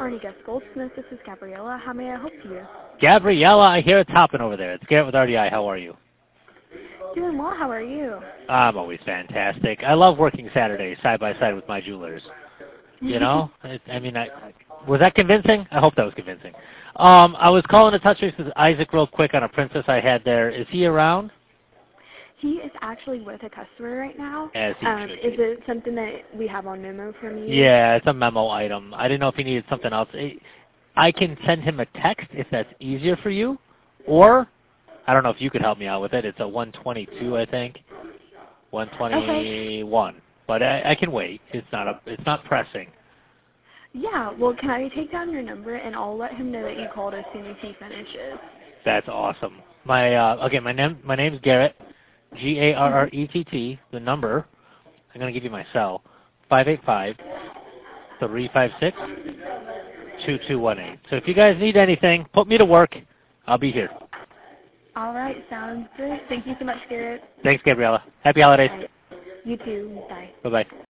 Arnie Guest Goldsmith. This is Gabriella. How may I help you? Gabriella, I hear it's hopping over there. It's Garrett with RDI. How are you? Doing well. How are you? I'm always fantastic. I love working Saturdays side by side with my jewelers. You know? Was that convincing? I hope that was convincing. I was calling to touch base with Isaac real quick on a princess I had there. Is he around? He is actually with a customer right now. As he should be. Is it something that we have on memo from you? Yeah, it's a memo item. I didn't know if he needed something else. I can send him a text if that's easier for you, or I don't know if you could help me out with it. It's a 122, I think, 121. Okay. But I can wait. It's not pressing. Yeah. Well, can I take down your number and I'll let him know that you called as soon as he finishes. That's awesome. My name's Garrett. Garrett. The number, I'm going to give you my cell, 585-356-2218. So if you guys need anything, put me to work. I'll be here. All right. Sounds good. Thank you so much, Garrett. Thanks, Gabriella. Happy holidays. Right. You too. Bye. Bye-bye.